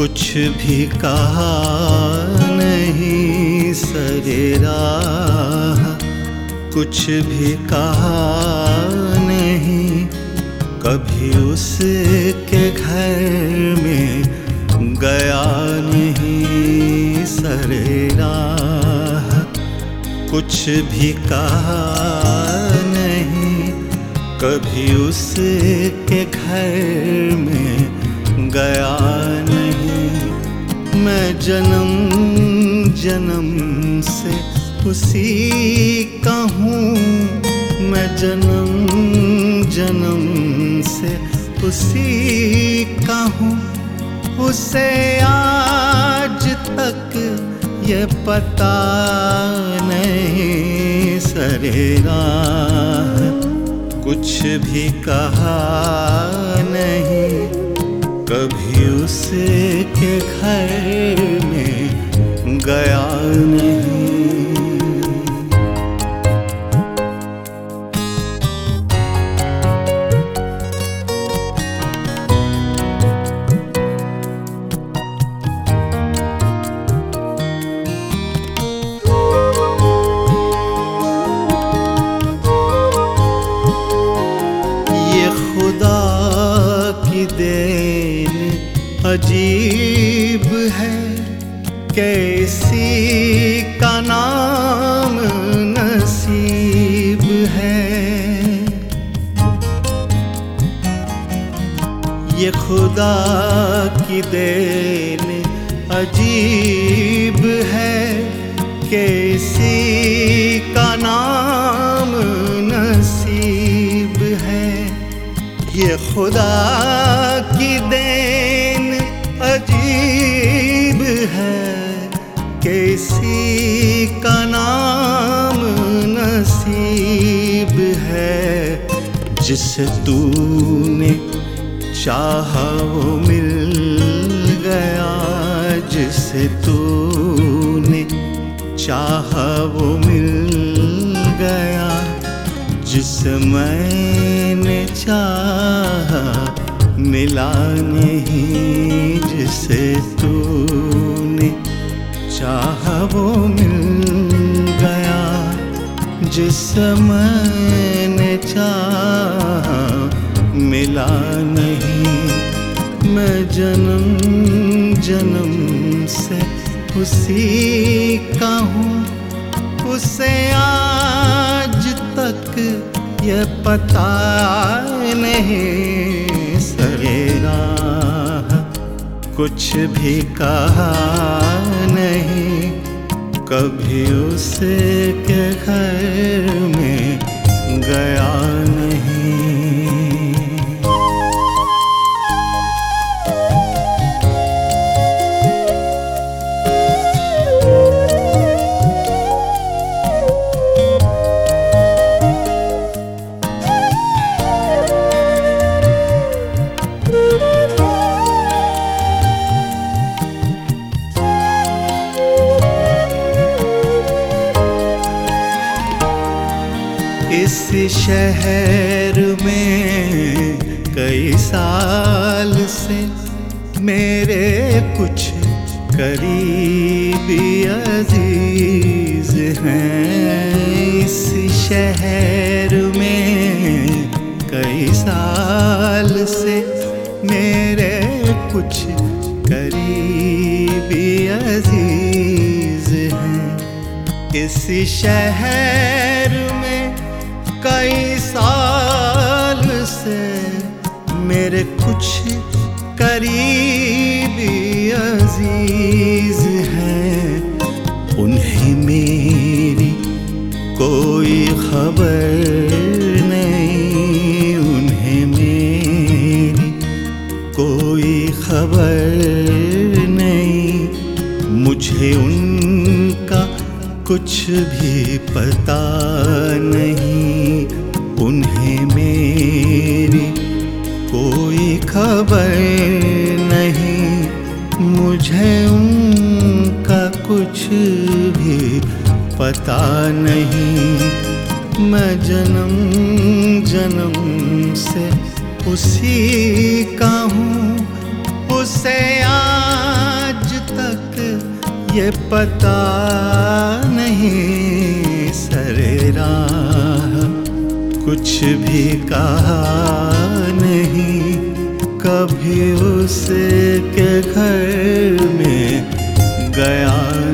कुछ भी कहा नहीं सरेरा, कुछ भी कहा नहीं, कभी उसके घर में गया नहीं सरेरा। कुछ भी कहा नहीं, कभी उसके घर में गया नहीं। मैं जन्म जन्म से उसी का हूँ, मैं जन्म जन्म से उसी का हूँ। उसे आज तक ये पता नहीं सरेरा। कुछ भी कहा नहीं, कभी उसके घर में गया नहीं। खुदा की देन अजीब है, कैसी का नाम नसीब है। ये खुदा की देन अजीब है, कैसी का नाम नसीब है। ये खुदा की देन अजीब है, कैसी का नाम नसीब है। जिसे तूने चाहा वो मिल गया, जिसे तूने चाहा वो मिल गया। जिसे मैंने चाहा मिला नहीं, जिसे तूने चाहा वो मिल गया। जिसे मैंने चाहा मिला नहीं। मैं जन्म जन्म से उसी का हूँ, उसे आज तक ये पता नहीं सरेरा। कुछ भी कहा नहीं, कभी उसके घर में गया नहीं। इस शहर में कई साल से मेरे कुछ करीबी अजीज हैं। इस शहर में कई साल से मेरे कुछ करीबी अजीज हैं। इस शहर में कई साल से मेरे कुछ करीबी अजीज हैं। उन्हें मेरी कोई खबर नहीं, उन्हें मेरी कोई खबर नहीं। मुझे उनका कुछ भी पता नहीं, उन्हें मेरी कोई खबर नहीं। मुझे उनका कुछ भी पता नहीं। मैं जन्म जन्म से उसी का हूँ, उसे ये पता नहीं सरे राह कुछ भी कहा नहीं, कभी उसके घर में गया